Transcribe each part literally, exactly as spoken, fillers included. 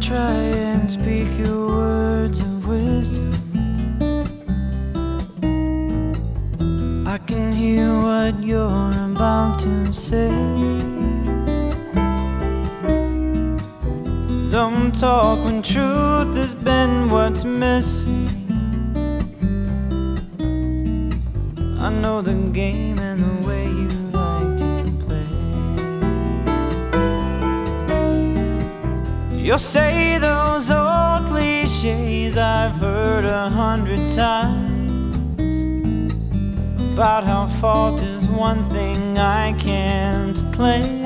try and speak your words of wisdom. I can hear what you're about to say. Don't talk when truth has been what's missing. I know the game and the way you like to play. You'll say those old cliches I've heard a hundred times about how fault is one thing I can't claim,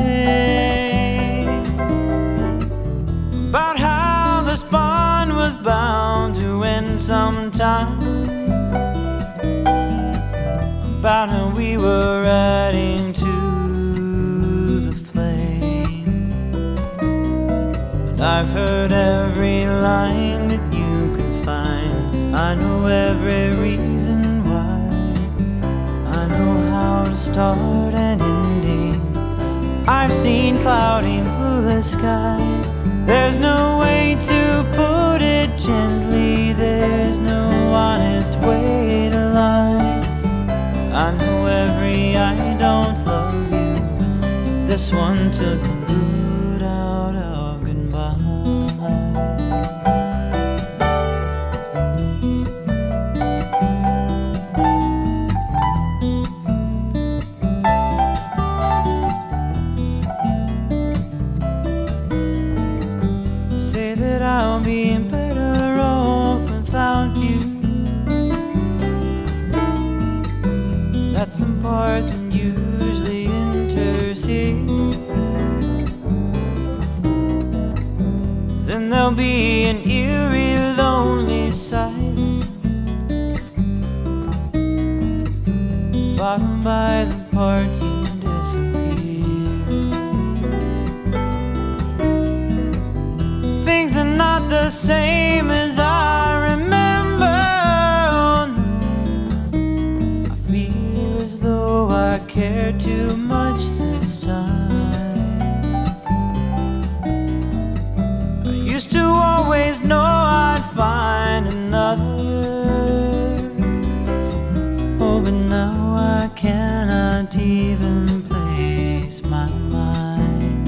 about how this bond was bound to end sometime, about how we were adding to the flame. But I've heard every line that you can find. I know every reason why. I know how to start and ending. I've seen cloudy, blueless skies. There's no way to put it gently. There's no honest way to lie. I know every I don't love you. This one took the good out of goodbye. Say that I'll be better off without you. That's the part that usually intercedes. Then there'll be an eerie, lonely silence, followed by the part you disappear. Things are not the same as I remember. I care too much this time. I used to always know I'd find another. Oh, but now I cannot even place my mind.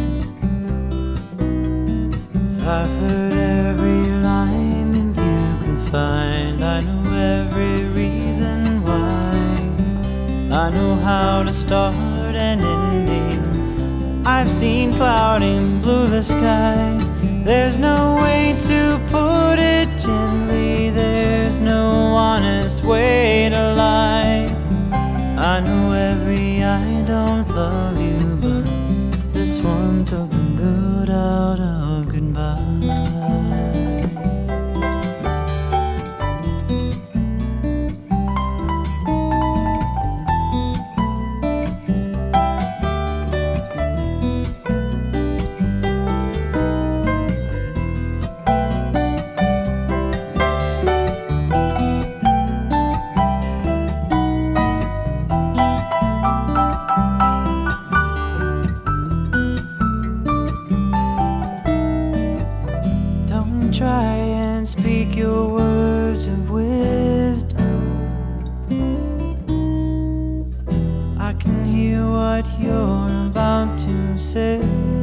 I've heard every line that you can find. I know every reason why. I know how to start and ending. I've seen cloudy and blueless skies. There's no way to put it gently. There's no honest way to lie. I know every I don't love you, but this one took the good out of goodbye. Try and speak your words of wisdom. I can hear what you're about to say.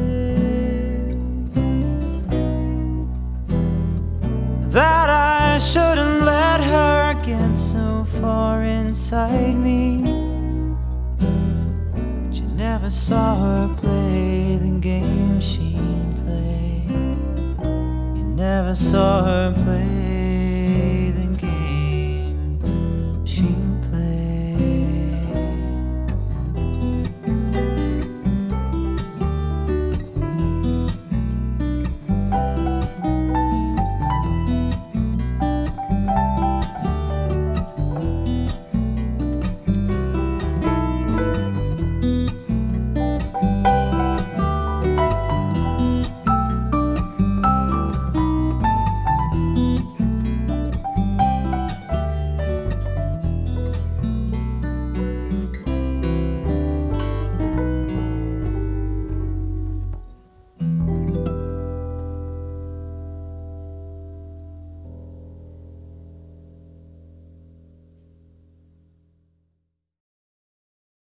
That I shouldn't let her get so far inside me. But you never saw her play the game she played. Never saw her play